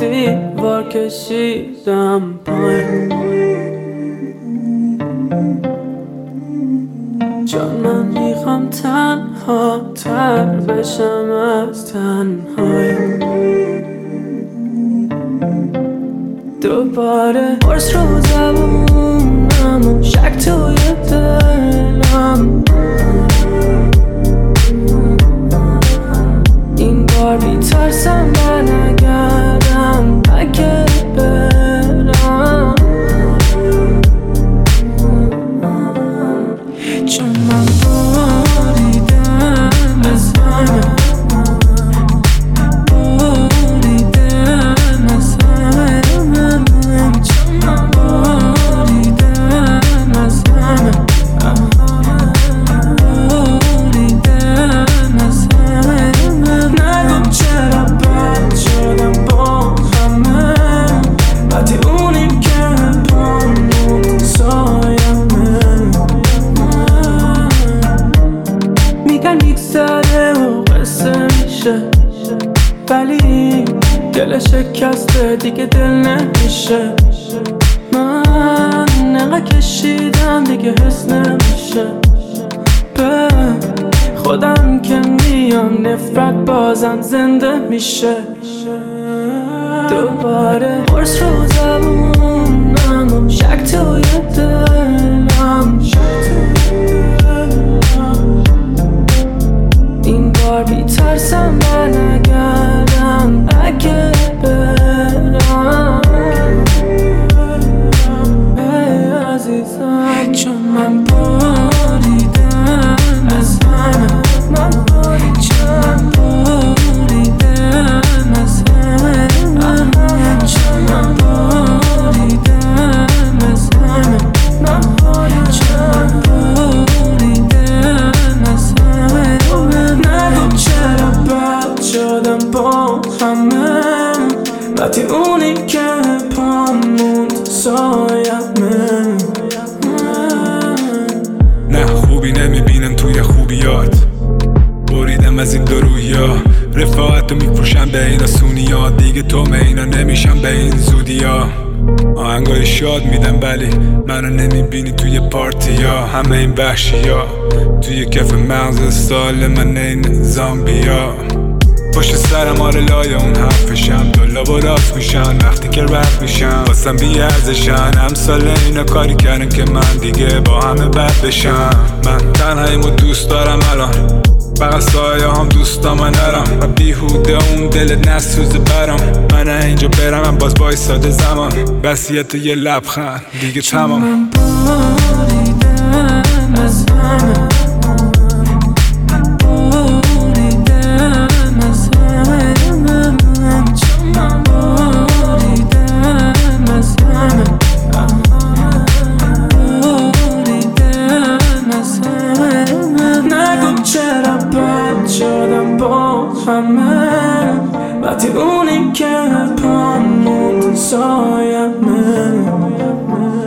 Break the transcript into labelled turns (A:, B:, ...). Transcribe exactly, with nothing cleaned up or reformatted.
A: دیوار کشیدم پایین، چون من میخوام تنها تر بشم از تنهایی. دوباره قرص رو زبونم و شک توی دلم، این بار بیترسم برنگردم اگه برم، چون من بریدم از همه، بریدم از همه، چون من بریدم از همه، بریدم از همه. نگم چرا بد شدم با همه، وقتی اونی که پامون سایمه. میگن میگذره و قصه میشه، ولی دل شکسته دیگه دل نمیشه. من نقا کشیدم دیگه حس نمیشه، به خودم که میام نفرت بازم زنده میشه. دوباره قرص رو زبونم و شک توی دلم، این بار بیترسم برنگردم اگه برم. ای عزیزم، چون من بریدم از همه، من بریدم بریدم از همه، چون من بریدم از همه، من بریدم بریدم از همه. نگم چرا بد شدم با همه، وقتی اونی که پامون سایمه.
B: نه خوبی نمیبینم توی خوبیات، بریدم از این دو رویا، رفاقت رو میفروشم به این آسونیا، دیگه تو اینا نمیشم به این زودیا. آهنگای شاد میدم ولی منو نمیبینی توی پارتیا، همه این وحشیا توی کف مغز سال من این زامبیا. پشت سرم آره لای اون حرفشم، دلا و راست میشن وقتی که رد میشم، واسم بی ارزشن. امثال اینا کاری کردن که من دیگه با همه بد بشم. من تنهاییمو دوست دارم الان، فقط سایه هم دوستا من نرم، و بیهوده اون دل نسوزه برام. من اینجا برم من باز بایستاده زمان، وصیت یه لبخند دیگه تمام.
A: من بریدم از همه، بریدم از همه، چون من بریدم از همه، بریدم از همه. نگم چرا بد شدم با همه، وقتی اونی که پامون سایمه.